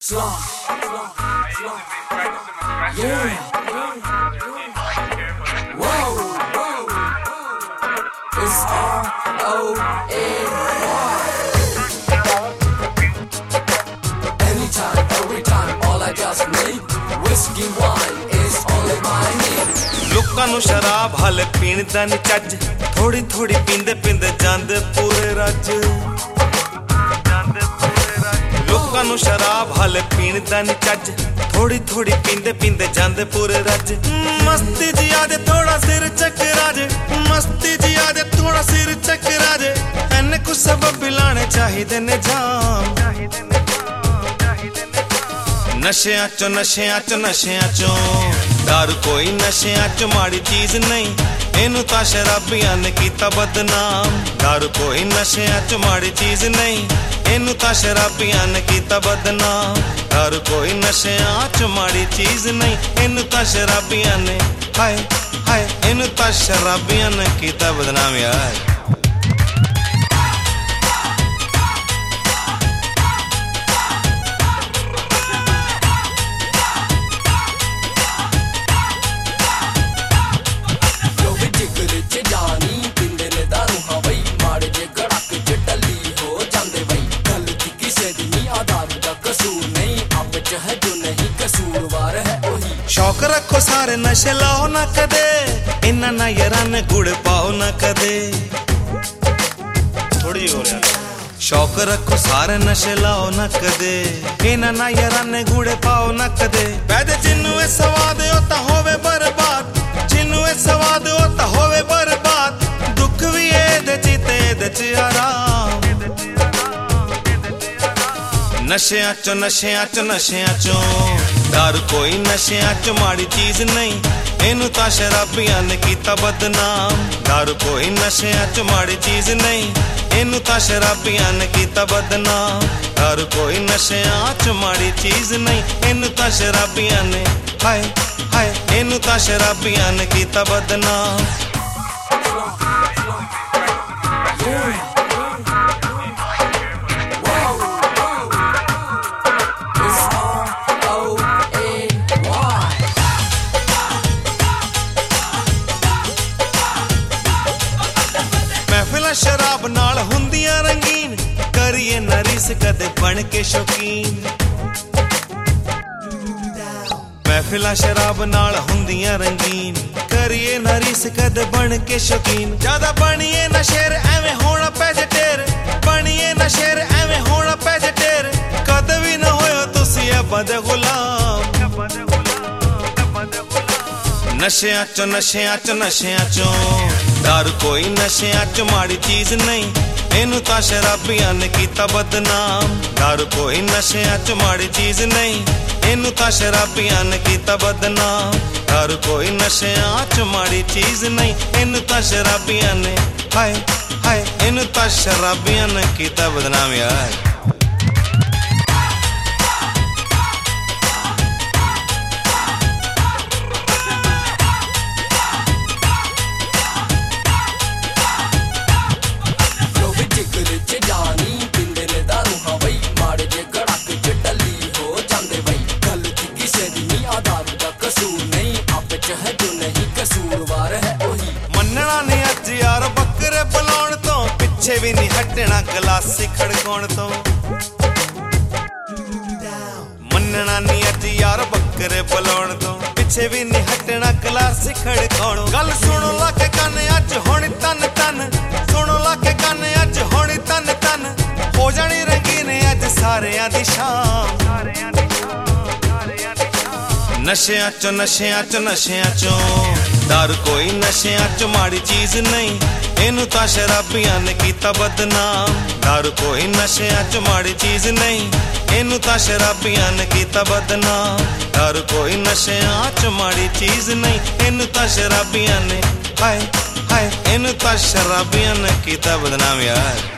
Slum. Yeah. Whoa. It's R-O-N-Y. Anytime, every time, all I just need. Whiskey, wine is only my need. ਲੋਕਾਂ ਨੂੰ ਸ਼ਰਾਬ ਹਾਲੇ ਪੀਣ ਦਾ ਨੀ ਚੱਜ ਥੋੜੀ ਥੋੜੀ ਪੀਂਦੇ ਪੀਂਦੇ ਜਾਂਦੇ ਪੂਰੇ ਰੱਜ ਲੋਕਾਂ ਨੂੰ ਸ਼ਰਾਬ ਹਾਲੇ ਪੀਣ ਦਾ ਨੀ ਚੱਜ ਥੋੜੀ ਥੋੜੀ ਪੀਂਦੇ ਪੀਂਦੇ ਜਾਂਦੇ ਪੂਰੇ ਰੱਜ ਮਸਤੀ ਜੀ ਆਦੇ ਥੋੜਾ ਸਿਰ ਚੱਕਰਾ ਜੇ ਮਸਤੀ ਜੀ ਆਦੇ ਥੋੜਾ ਸਿਰ ਚੱਕਰਾ ਜੇ ਐਨੇ ਕੁ ਸਬਬ ਲਾਣੇ ਚਾਹੀਦੇ ਨੇ ਜਾਮ ਨਸ਼ਿਆਂ ਚੋਂ ਨਸ਼ਿਆਂ ਚੋਂ ਨਸ਼ਿਆਂ ਚੋਂ दारू कोई नशियां च माड़ी चीज नहीं इनू तां शराबियां ने कीता बदनाम दारू कोई नशियां च माड़ी चीज नहीं इनू तां शराबियां ने कीता बदनाम दारू कोई नशियां च माड़ी चीज नहीं इनू तां शराबियां ने हाय हाय इनू तां शराबियां ने कीता बदनाम यार शौक रखो सारे नशे लाओ ना कदे इन्ना ना यारा ने गुड़ पाओ ना कदे थोड़ी हो रहा शौक रखो सारे नशे लाओ ना कदे इन्ना ना यारा ने गुड़ पाओ ना कदे पैदे जिन्नू ए स्वाद होता होवे बर्बाद जिन्नू ए स्वाद होता होवे बर्बाद दुख भी ए दे जीते दे च आराम नशियां चो नशियां चो नशियां चो दारू कोई नशियां च माड़ी चीज नहीं इनू तां शराबियां ने कीता बदनाम दारू कोई नशियां च माड़ी चीज नहीं इनू तां शराबियां ने कीता बदनाम दारू कोई नशियां च माड़ी चीज नहीं इनू तां शराबियां ने हाय हाय इनू तां शराबियां ने कीता बदनाम शराब नाल हुंदियां रंगीन करिए ना रिस कदे बन के शौकीन महफिलां शराब नाल हुंदियां रंगीन करिए ना रिस कदे बन के शौकीन ज्यादा बनिए ना शेर एवें होना पै जे ढेर बनिए ना शेर एवें होना पै जे ढेर कदे भी ना होयो तुसी अबद गुलाम नशियां चो नशियां चो नशियां चो दारू कोई नशियां च माड़ी चीज नहीं इनू तां शराबियां ने कीता बदनाम दारू कोई नशियां च माड़ी चीज नहीं इनू तां शराबियां ने कीता बदनाम दारू कोई नशियां च माड़ी चीज नहीं इनू तां शराबियां ने हाय हाय इनू तां शराबियां ने कीता बदनाम यार पिछे भी नहीं हटना गलासी खड़काउण तो मनना नहीं अज यार बकरे बुलाउण तो पिछे भी नहीं हटना गलासी खड़काउण गल सुनो लाके कन अज होनी तन तन सुनो लाके कन अज होनी तन तन हो जानी रंगीन अज सारियां दी शाम नशियां चो नशियां चो नशियां चो दारू कोई नशियां च माड़ी चीज नहीं इनू तां शराबियां ने कीता बदनाम दारू कोई नशियां च माड़ी चीज नहीं इनू तां शराबियां ने कीता बदनाम दारू कोई नशियां च माड़ी चीज नहीं इनू तां शराबियां ने हाय हाय इनू तां शराबियां ने कीता बदनाम यार